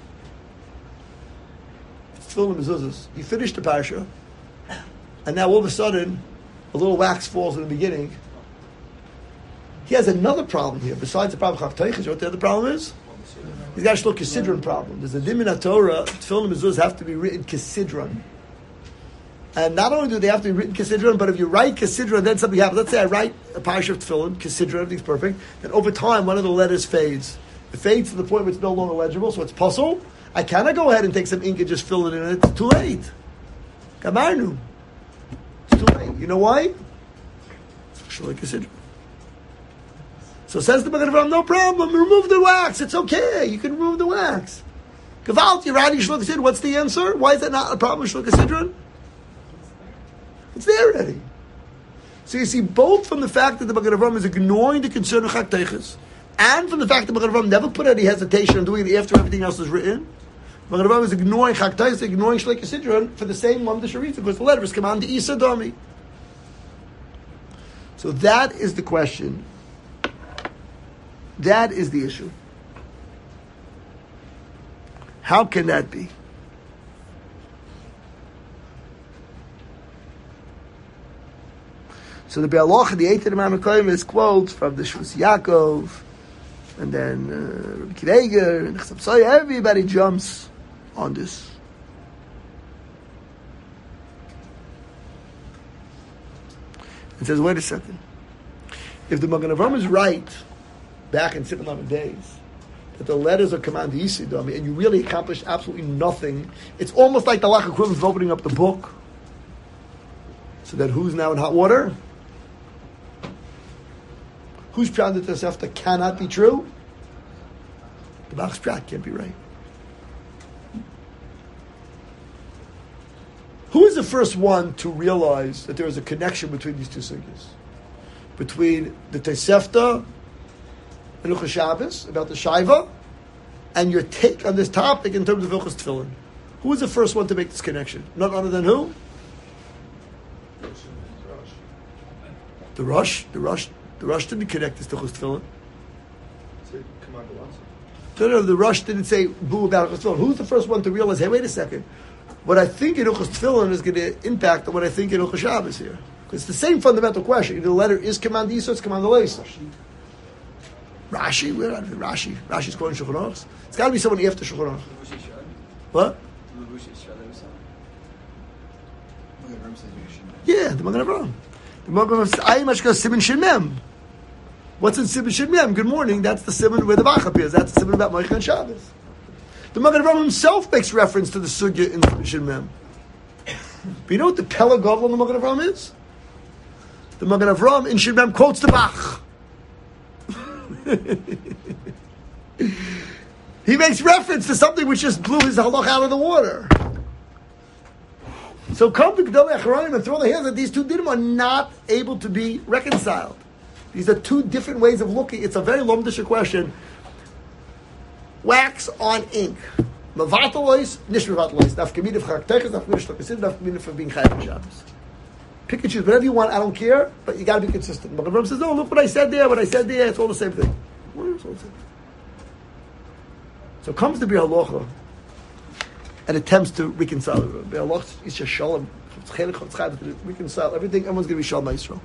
Tefillah Mezuzahs. He finished the parasha, and now all of a sudden, a little wax falls in the beginning. He has another problem here. Besides the problem of Chak Teiches, you know what the other problem is? He's got a Shloka Sidron problem. There's a Din in Torah. Tefillah Mezuzahs have to be written Kesidron. And not only do they have to be written Kesidron, but if you write Kesidron, then something happens. Let's say I write a parasha of Tefillin, Kesidron, everything's perfect. Then over time, one of the letters fades. It fades to the point where it's no longer legible, so it's puzzle. I cannot go ahead and take some ink and just fill it in. It's too late. Gamarnu. It's too late. You know why? So says the Magen Avram, no problem. Remove the wax. It's okay. You can remove the wax. Gevalt, you're writing Shloka Sidron. What's the answer? Why is that not a problem with Shloka Sidron? It's there already. So you see, both from the fact that the Magen Avram is ignoring the concern of Chak Teiches, and from the fact that Magen Avram never put any hesitation on doing it after everything else is written, Magen Avram is ignoring Chak Teiches, ignoring Shloka Sidron for the same Mamda Sharita, because the letter is command to Isa Dami. So that is the question. That is the issue. How can that be? So the Be'aloch, the 8th of the Ma'amakayim, is quotes from the Shus Yaakov, and then Rabbi Kiveger, and Chesam Soy. Everybody jumps on this. And says, wait a second. If the Magen Avram is right, back in 7 days, that the letters are command Yisidami, and you really accomplished absolutely nothing, it's almost like the lack of equivalent of opening up the book. So that who's now in hot water? Whose pshat that Tosefta cannot be true? The Bach's pshat can't be right. Who is the first one to realize that there is a connection between these two sugyas? Between the Tosefta and Hilchos Shabbos, about the Shaiva, and your take on this topic in terms of Hilchos Tefillin. Who was the first one to make this connection? None other than who? The Rosh didn't connect this to Hilchos Tefillin. No, the Rosh didn't say boo about Hilchos Tefillin. Who's the first one to realize, hey, wait a second, what I think in Hilchos Tefillin is going to impact on what I think in Hilchos Shabbos here. Because it's the same fundamental question. Either the letter is command Yisro, it's command Leisa. Rashi, where are they? Rashi's quoting Shulchan Aruch. It's got to be someone after Shulchan Aruch. What? Yeah, the Magen Avram. The Magen Avram says, "Ayi mashka Siman Shin Mem." What's in Siman Shin Mem? Good morning. That's the Siman where the Bach appears. That's the Siman about Moichan and Shabbos. The Magen Avram himself makes reference to the sugya in Siman Shin Mem. But you know what the Pella Gadol in the Magen Avram is? The Magen Avram in Shin Mem quotes the Bach. He makes reference to something which just blew his halach out of the water. So come to Gedolei Acharonim and throw the hands that these two dinim are not able to be reconciled. These are two different ways of looking. It's a very lomdisha question. Wax on ink. Mavatolos, nish mavatolos. Nafkamina for Chak Teiches, nafkamina for Shloka Sidron, nafkamina for being Chayav Shabbos. Pick and choose whatever you want. I don't care, but you got to be consistent. Magen Avram says, "No, look what I said there. What I said there. It's all the same thing." It's all the same thing. So comes the Biur Halacha and attempts to reconcile it. Biur Halacha is just shalom It's chelik chofetz chaim to reconcile everything. Everyone's going to be Shalom Yisrael.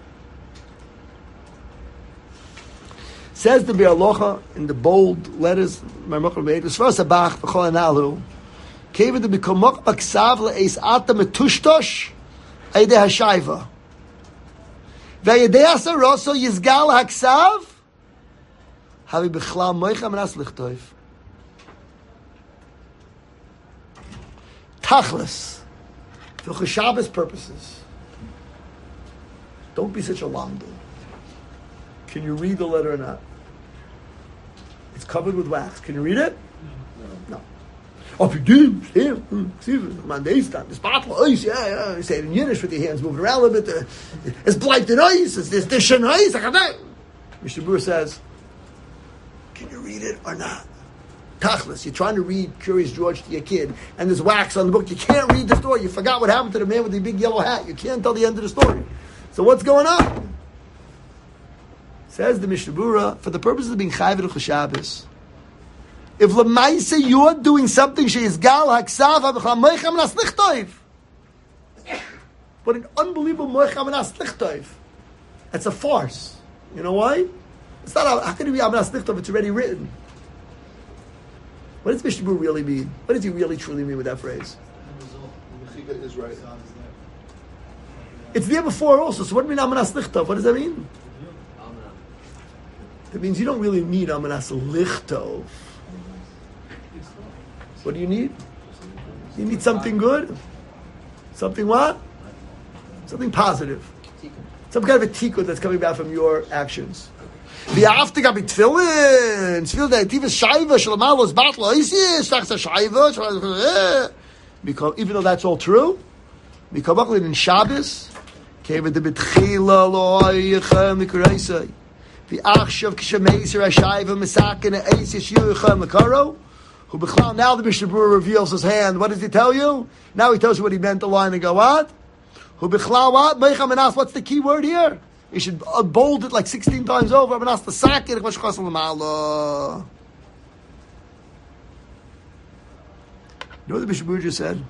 Says the Biur Halacha in the bold letters, Marmukh made, as far as Sabach, B'chol Analu, Kevin to become Maksav le'es ata metushtosh, Eideh HaShaiva. Ve'yedei Asaroso Yizgal HaKsav, Havi B'chlal Moicha Menas Lichtov. Tachlis, for Shabbos purposes, don't be such a lamdu. Can you read the letter or not? It's covered with wax. Can you read it? No. Oh, if you do, this bottle of ice, yeah. You say it in Yiddish with your hands moving around a little bit. It's blight in ice. It's shen ice. Mishnah Berurah says, can you read it or not? Tachlis, you're trying to read Curious George to your kid, and there's wax on the book. You can't read the story. You forgot what happened to the man with the big yellow hat. You can't tell the end of the story. So what's going on? Says the Mishnah Berurah, for the purposes of being chayv d'chol Shabbos, if l'maisa you're doing something she is gal haksav ha'b'chal moicha menas lichtov, but an unbelievable moicha menas lichtov, it's a farce. You know why? It's not. How can it be menas lichtov? It's already written. What does Mishnah Berurah really mean? What does he really truly mean with that phrase? Is right. It's there before also. So what do you mean menas lichtov? What does that mean? That means you don't really need Amanas Lichtov. What do you need? You need something good? Something what? Something positive. Some kind of a tikkun that's coming back from your actions. V'aftika b'tfilin. Tfilin da'ativas shayva shalamalos batla isis. Tachsa shayva. Even though that's all true, Mikabaklin in Shabbos, came with the b'tchila lo'ayichem l'kuraisai. The Achshav K'Shameiser Hashayva Misakin Eisis Yucham Makaro, who B'chlal, now the Mishnah Berurah reveals his hand. What does he tell you? Now he tells you what he meant the line and go what? Who B'chlal what? Meicha Menas, what's the key word here? You should bold it like 16 times over. Menas the Sakin Chashchas L'Mala. You know what the Mishnah Berurah just said?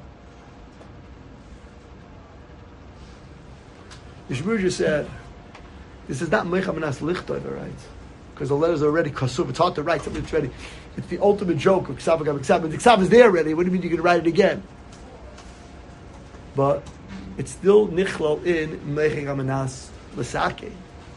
The Mishnah Berurah just said, this is not Meicha Menas Lichtov, all right? Because the letters are already kasuv. It's hard to write something that's ready. It's the ultimate joke of Ksav Agav Ksav. The Ksav is there already. What do you mean you can write it again? But it's still Nichlal in Meicha Menas L'Sake.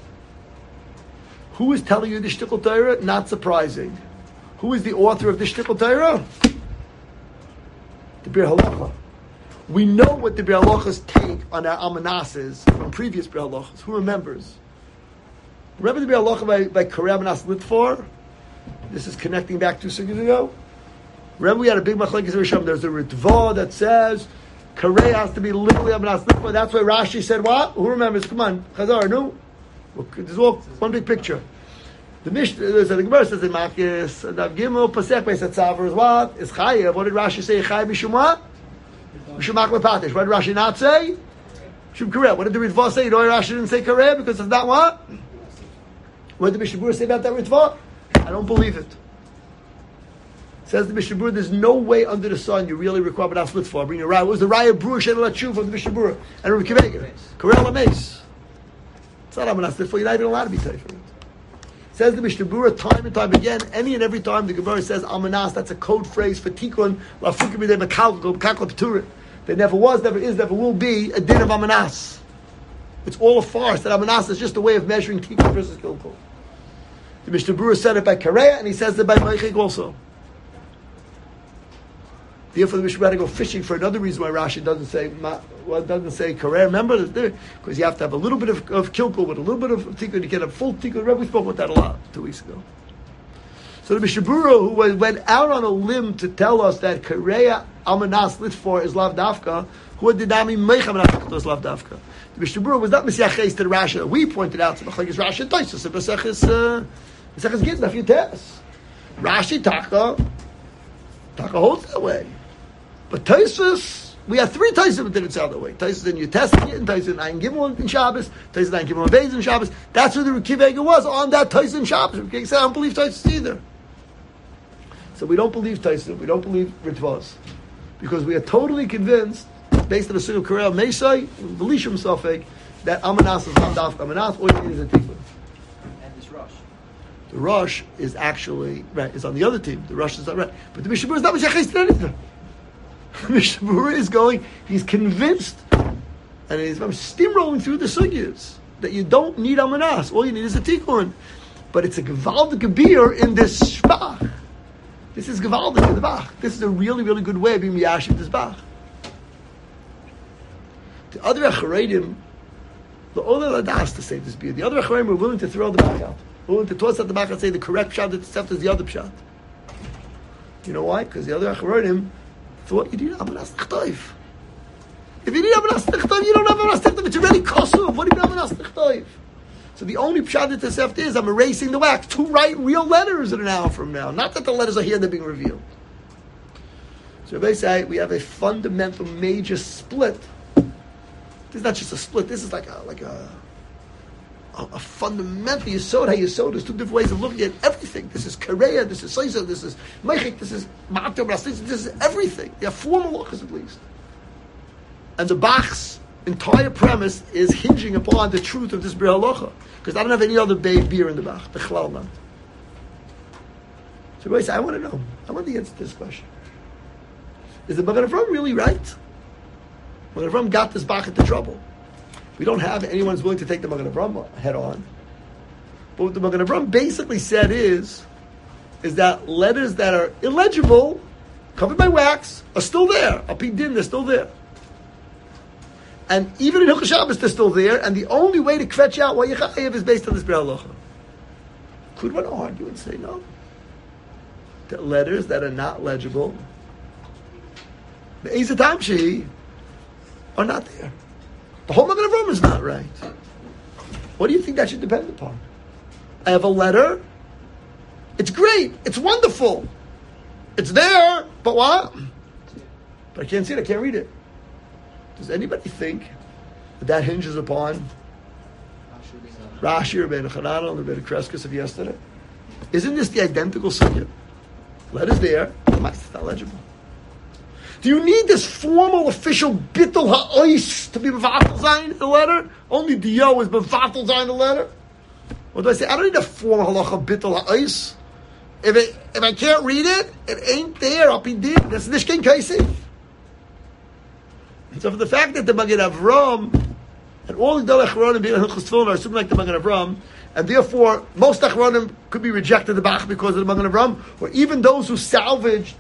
Who is telling you the Shtickle Torah? Not surprising. Who is the author of the Shtickle Torah? The Biur Halacha. We know what the Biur Halachas take on our Amanas from previous Biur Halachas. Who remembers? Remember the Biur Halacha by Kareh Amanas Litfor? This is connecting back 2 seconds ago. Remember we had a big machlekes Rishon. There's a Ritva that says Kareh has to be literally Amanas Litfor. That's why Rashi said what? Who remembers? Come on, Chazar, no? There's all one big picture. The Mishnah, the Gemara says in Makis, Dav Gimel Pasech Beis Hatzavar is what? Is Chayev. What did Rashi say? Chayev Mishum what? Mishum Makle Patish. What did Rashi not say? Mishum Kareh. What did the Ritva say? You know why Rashi didn't say Kareh? Because it's not what? What did the Mishnah Berurah say about that Ritva? I don't believe it. Says the Mishnah Berurah, there's no way under the sun you really require B'nas Litfor. Bring your Raya. What was the Raya Berurah Shen Lachuv of the Mishnah Berurah? And Rabbi Kiveger. Kareh Lameis. It's not B'nas Litfor. You're not even allowed to be tight for it. Says the Mishnah Berurah time and time again, any and every time the Gemara says Amanas, that's a code phrase for Tikkun, Lafukim B'dei Mekal P'turin. There never was, never is, never will be a din of Amanas. It's all a farce. That Amanas is just a way of measuring Tikkun versus Kilkul. The Mishnah Berurah said it by Kareh, and he says it by Meichik also. Therefore, the Mishnah Berurah had to go fishing for another reason why Rashi doesn't say Kareh. Remember, because you have to have a little bit of Kilkul with a little bit of Tikkun to get a full Tikkun. Remember, we spoke about that a lot 2 weeks ago. So the Mishnah Berurah, who went out on a limb to tell us that Kareh Amanas Litfor is Lav Dafka, who did Nami Meicha Amanas Litfor is Lav Dafka. The Mishnah Berurah was not Mesiaches to the Rashi that we pointed out to Machlekes Rashi and Tosfos and Maseches Gittin, if you test. Rashi Taka holds that way. But Tosfos, we have 3 Tosfos that didn't sound that way. Tosfos in Yutesik and Tosfos in Ein Gimel in Shabbos, Tosfos in Ein Gimel and Beis in Shabbos. That's where the Kiveger was, on that Tosfos in Shabbos. Kiveger said, I don't believe Tosfos either. So we don't believe Tosfos, we don't believe Ritvos. Because we are totally convinced based on the Sukkah Karel Mesai, Velishim Safek, that Amanas is not Daf Amanas, all you need is a tikkun. And this rush. The Rosh is actually, right, is on the other team. The Rosh is not right. But the Mishnah Berurah is not Meshachis to anything. The Mishnah Berurah is going, he's convinced, and he's steamrolling through the sugyas, that you don't need Amanas. All you need is a tikkun. But it's a Gevaldik Gebir in this Shbach. This is Gevaldik in the Bach. This is a really, really good way of being Yashiv this Bach. The other Achareidim, the other Ladas to say this beer, the other Achareidim were willing to throw the Bach out. Willing to toss out the Bach and say the correct Pshat is the other Pshat. You know why? Because the other Achareidim thought you need Amanas Nechtoiv. If you need Amanas Nechtoiv, you don't have Amanas Nechtoiv. It's already Kosuv. What do you mean Amanas Nechtoiv? So the only Pshat that Tosefta is, I'm erasing the wax to write real letters in an hour from now. Not that the letters are here, they're being revealed. So Rabbi say we have a fundamental major split. This is not just a split, this is like a fundamental Yesod. Yesod, there's two different ways of looking at everything. This is Kareya, this is Seisa, this is Meichik, this is Ma'atim, this is everything. They have four malachas at least. And the Bach's entire premise is hinging upon the truth of this Bri Halacha. Because I don't have any other beer in the Bach. The Chlal not. So I say, I want to know. I want the answer to this question. Is the Magen Avraham really right? Magen Avraham got this Bach into trouble. We don't have anyone who's willing to take the Magen Avraham head on. But what the Magen Avraham basically said is that letters that are illegible, covered by wax, are still there. Al Pi Din, they're still there. And even in Hilchos Shabbos, they're still there, and the only way to kvetch out what Yechayev is based on this Bri Halacha. Could one argue and say no? That letters that are not legible, the Eizatam Shehi, are not there. The whole Magen Avraham is not right. What do you think that should depend upon? I have a letter. It's great. It's wonderful. It's there, but what? But I can't see it. I can't read it. Does anybody think that hinges upon Rashi or Ben Chananel or Ben Kreskis of yesterday? Isn't this the identical sugya? Letters there, it's not legible. Do you need this formal, official bittul ha'ois to be bevatel zayin in the letter? Only Dio is bevatel zayin in the letter. What do I say? I don't need a formal halacha bittul ha'ois. If I can't read it, it ain't there. I'll be dead. That's nishkin kaisi. So for the fact that the Magen Avraham and all the Gedolei Achronim being Hilchos Tefillin are assuming like the Magen Avraham, and therefore most Achronim could be rejected the Bach because of the Magen Avraham, or even those who salvaged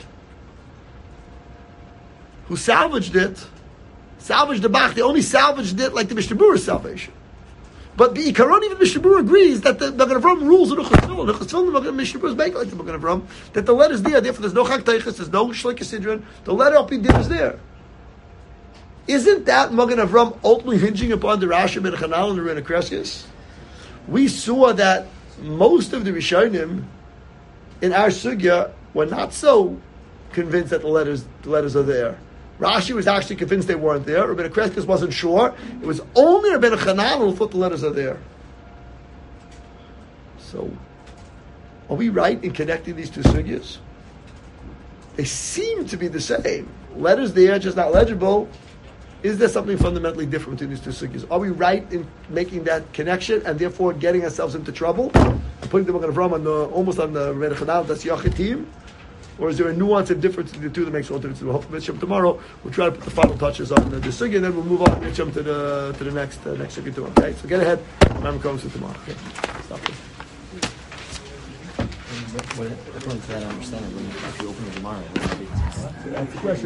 the Bach, they only salvaged it like the Mishnah Berurah's salvation. But the Ikaron, even Mishnah Berurah agrees that the Magen Avraham rules in Hilchos Tefillin. Hilchos Tefillin, the Mishnah Berurah is making like the Magen Avraham, that the letter's there, therefore there's no Chak Teichas, there's no Shlikas Sidron, the letter Al Pi Din is there. Isn't that Magen Avraham ultimately hinging upon the Rashi Ben Chananel and the Rena Kreskis? We saw that most of the Rishonim in our sugya were not so convinced that the letters are there. Rashi was actually convinced they weren't there. Rena Kreskis wasn't sure. It was only Ben Chananel who thought the letters are there. So, are we right in connecting these two sugyas? They seem to be the same. Letters there, just not legible. Is there something fundamentally different between these two sugyas? Are we right in making that connection and therefore getting ourselves into trouble? Putting the Magen Avraham almost on the Rena Chananel, that's Yachitim? Or is there a nuance of difference in the two that makes all the difference? We'll hopefully tomorrow we'll try to put the final touches on the sugya, and then we'll move on to the next sugya tomorrow. Okay, so get ahead. Remember, comes to tomorrow. Okay, stop this. According to that understanding, when you open it tomorrow, That's the question.